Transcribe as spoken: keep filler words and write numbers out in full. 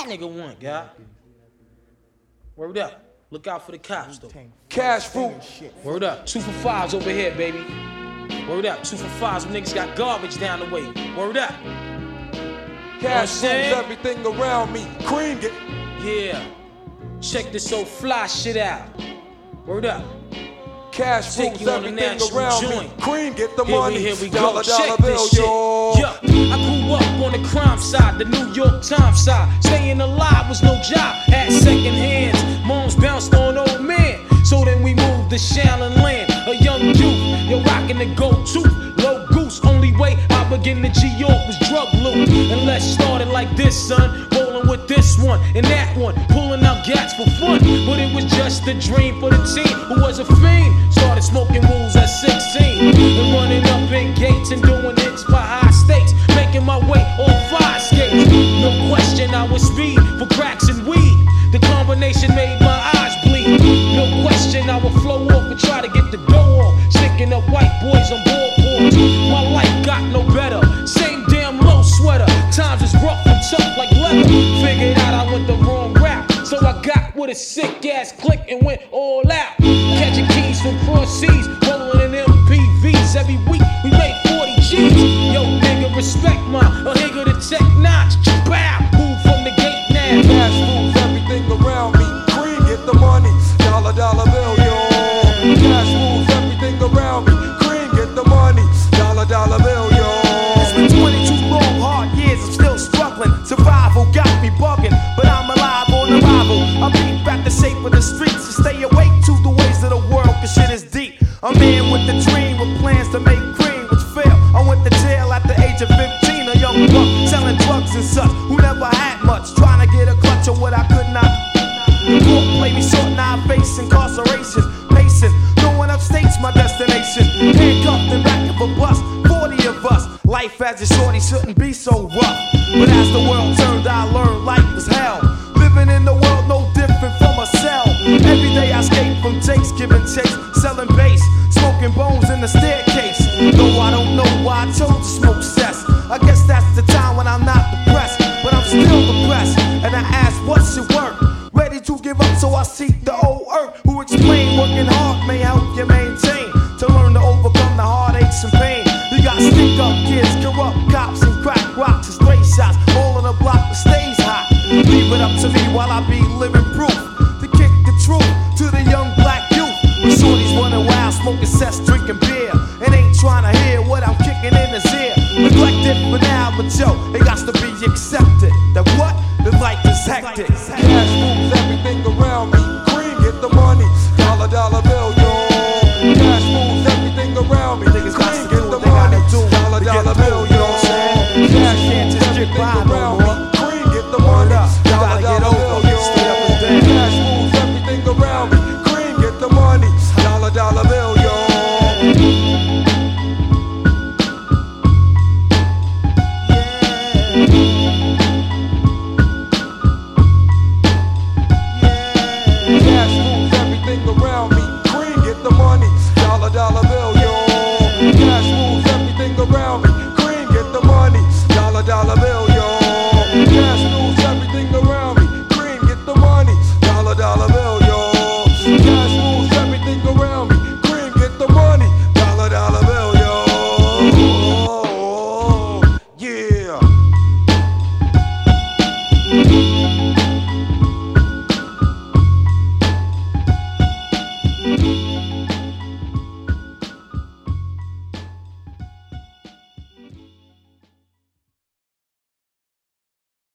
nigga want, guy? Word up. Look out for the cops, though. Cash fruit. Word up. Two for fives over here, baby. Word up. Two for fives. Some niggas got garbage down the way. Word up. Cash rules everything around me. Cream it. Yeah. Check this old fly shit out. Word up. Cash rules everything around me. Cream, get the here money. We, here we dollar, go. dollar Check bill, this shit. yo. Yeah. I grew up on the crime side, the New York Times side. Staying alive was no job. Had second hands. Moms bounced on old men. So then we moved to Shaolin Land. A young youth, you're rocking the go-to. Low goose, only way I begin to G-York was drug loot. And let's start it like this, son. Rolling with this one and that one. Pulling out gats for fun. But it was just a dream for the team who was a fiend. Started smoking rules at sixteen. And running up in gates and doing hits by high stakes. Making my way on fire skates. No question I was speed for cracks and weed. The combination made my eyes bleed. No question I would flow off and try to get the dough off. Sticking up white boys on boardboards. My life got no better. Same damn low sweater. Times is rough and tough like leather. Figured out I went the wrong route. So I got with a sick ass click and went all out. Catching keys from cross seas. Rolling in M P Vs. Every week we made forty G's. Yo nigga respect my a nigga to tech notch. Bow. Move from the gate now. Cash rules everything around me. Cream, get the money. Dollar, dollar bill, yo. Cash rules everything around me. Cream, get the money. Dollar, dollar bill, yo. It's been twenty-two long hard years. I'm still struggling. Survival got me bugging, but I'm alive on arrival. I beat back the shape of the streets to stay awake to the ways of the world, cause shit is deep. A man with a dream, with plans to make cream, which failed. I went to jail at the age of fifteen, a young buck selling drugs and such, who never had much, trying to get a clutch of what I could not. The court played me short, now I face incarceration. Pacing, going upstate's my destination. Handcuffed in back of a bus, forty of us. Life as a shorty shouldn't be so rough. But as the world turned, I learned life was hell. Living in the world no different from a cell. Every day I escape from takes, giving chase, selling bass, smoking bones in the staircase. Though I don't know why I chose to smoke cess. I guess that's the time when I'm not depressed, but I'm still depressed. And I ask, what's your work? Ready to give up, so I seek the old earth, who explain working hard may help you maintain. To learn to overcome the heartaches and pain. You got stick up kids, corrupt cops, and crack rocks and stray shots. All on the block that stays hot. Leave it up to me while I be living proof to kick the truth to the young black youth. When shorties running wild, smoking cess, drinking beer, and ain't trying to hear what I'm kicking in his ear. Neglected for now, but yo, it got to be accepted that what? The life is hectic.